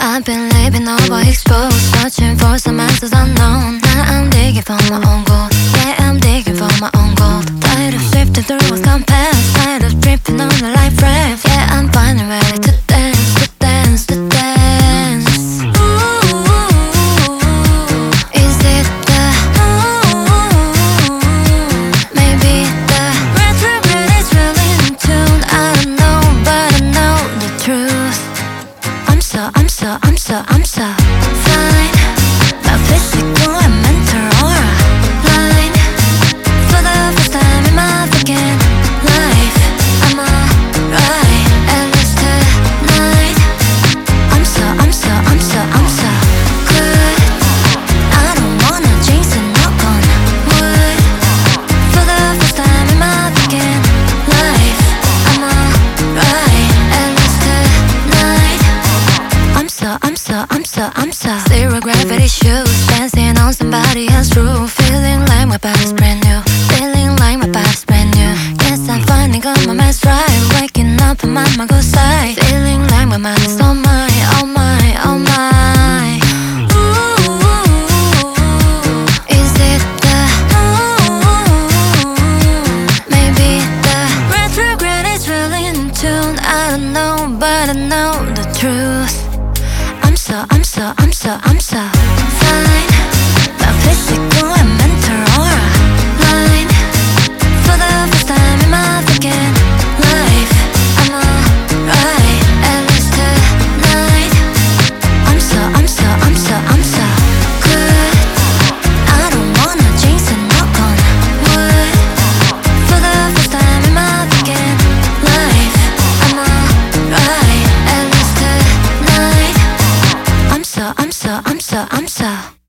I've been living overexposed, searching for some answers unknown. Now I'm digging for my own gold. Yeah, I'm digging for my own gold. Tired of sifting through what's gone past, tired of dripping on the life raft. Yeah, I'm finally ready to dance, to dance, to dance. Ooh, is it the maybe the retrograde is really in tune? I don't know, but I know the truth. I'm so fine. My physical and mental aura line. For the first time in my fucking life, I'm alright, at least tonight. I'm so good. I don't wanna jinx and knock on wood. For the first time in my fucking life, I'm alright, at least tonight. I'm so zero gravity shoes, dancing on somebody else's roof, feeling like my body's brand new, feeling like my body's brand new. Guess I finally got my mess right, waking up and my mind goes side, feeling like my mind is all mine, all mine, all mine. Ooh, is it the maybe the retrograde is really in tune? I don't know, but I know the truth. I'm so fine. My physical and mental aura line. For the first time in my fucking life, I'm alright, at least tonight. I'm so good. I don't wanna jinx and knock on wood. For the first time in my fucking life, I'm alright, at least tonight. I'm so